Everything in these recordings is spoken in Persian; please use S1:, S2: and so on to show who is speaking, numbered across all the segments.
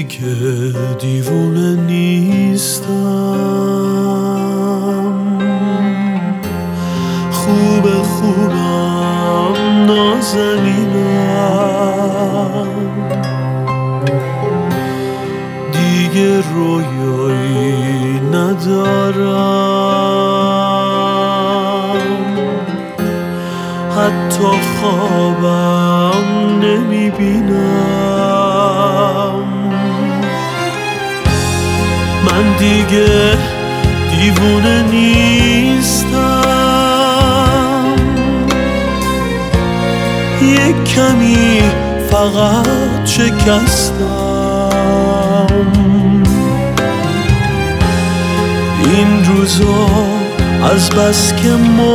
S1: دیگه دیوونه نیستم، خوبم نازنینم، دیگه رویایی ندارم، حتی خوابم نمیبینم. من دیگه دیوونه نیستم، یک کمی فقط شکستم. این روزا از بس که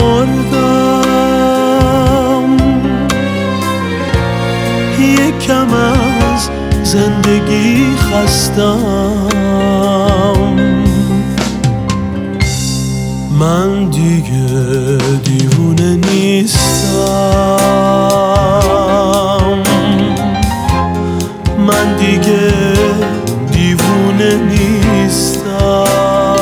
S1: مردم، یکم از زندگی خستم. من دیگه دیوونه نیستم، من دیگه دیوونه نیستم.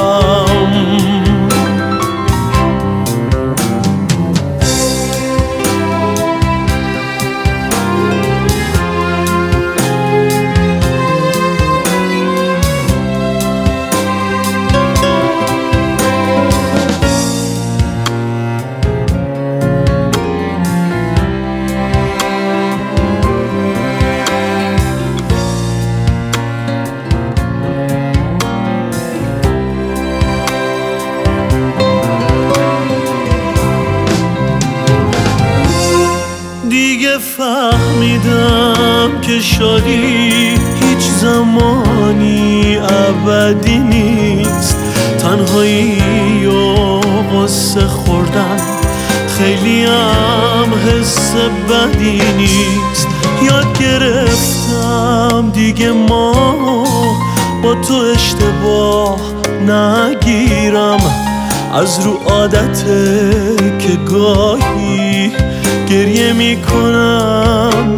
S1: دیگه فهمیدم که شادی هیچ زمانی ابدی نیست، تنهایی و غصه خوردن خیلی هم حس بدی نیست. یاد گرفتم دیگه ما با تو اشتباه نگیرم، از رو عادته که گاهی گریه میکنم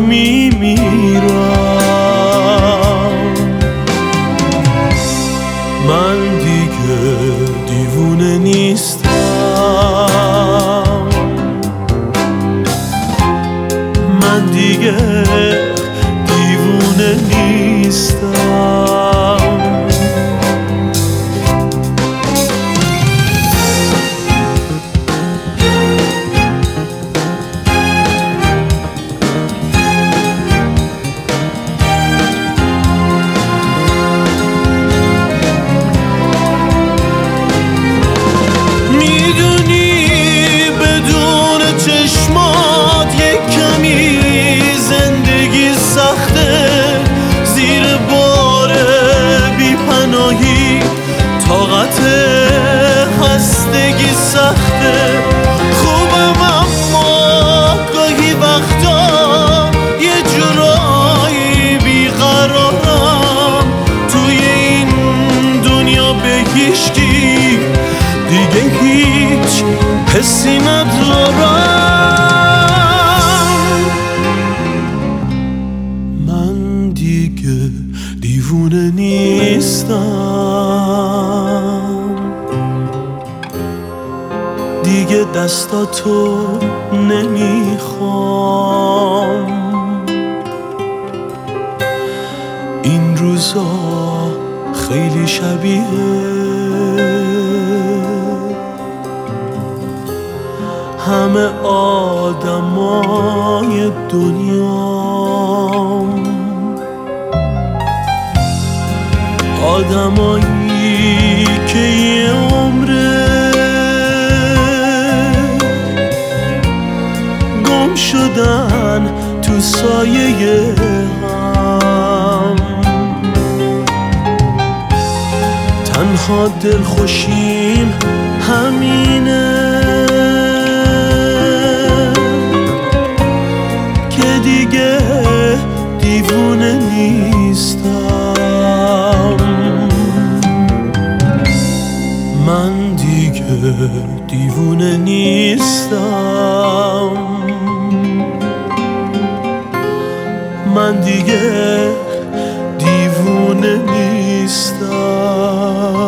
S1: میمیرم. من دیگه دیوونه نیستم، من دیگه دیوونه نیستم. طاقت خستگی سخته، خوبم اما گاهی وقتا یه جورایی بیقرارم. توی این دنیا به هیچکی دیگه هیچ حسی ندارم. من دیگه دیوونه نیستم، دیگه دستاتو نمیخوام. این روزا خیلی شبیه همه آدمای دنیام، آدمایی که یه عمره گم شدن تو سایه هم. تنها دلخوشیم همینه که دیگه دیوونه نیستم. من دیگه دیوونه نیستم، من دیگه دیوونه دیوونه نیستم.